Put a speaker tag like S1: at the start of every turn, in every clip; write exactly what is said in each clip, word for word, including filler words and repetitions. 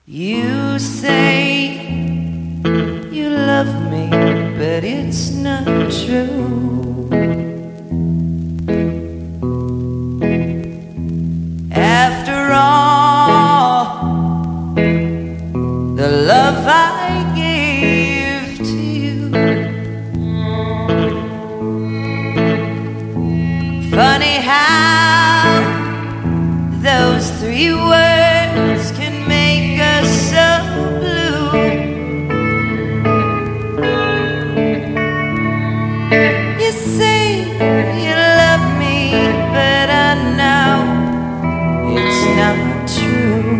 S1: You say you love me, but it's not true. After all, the love I gave to you, funny how those three words can make us so blue. You say you love me, but I know it's not true.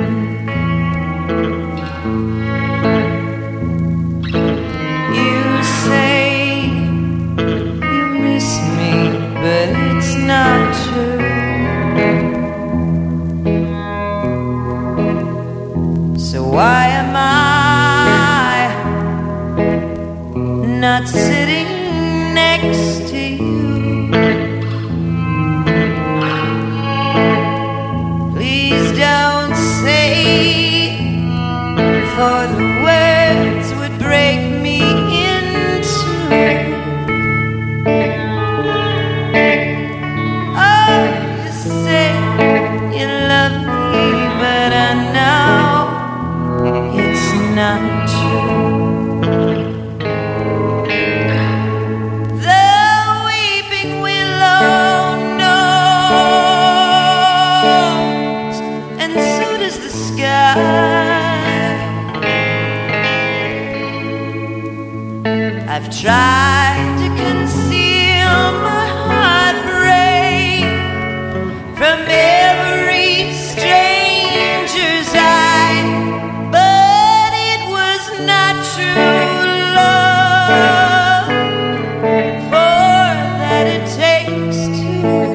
S1: You say you miss me, but it's not true. So why am I not sitting next to you? Please don't say, for the words would break me in two. Oh, you say you love me, but I know it's not true. The weeping willow knows, and so does the sky. I've tried to conceal my heartbreak from every stranger's eye, but it was not true love, for that it takes two.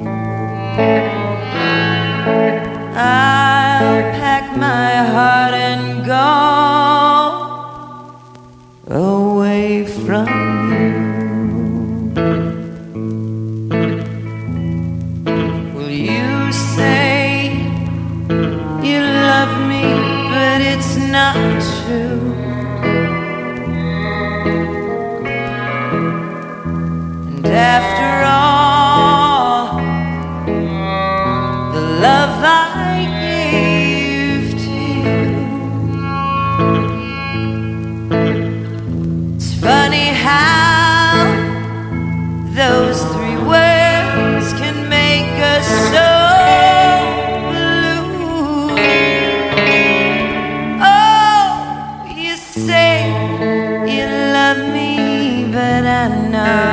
S1: I'll pack my heart and go away from you. Will you say you love me, but it's not true? And after all, the love I gave to you, it's funny how those three words can make us so blue. Oh, you say you love me, but I know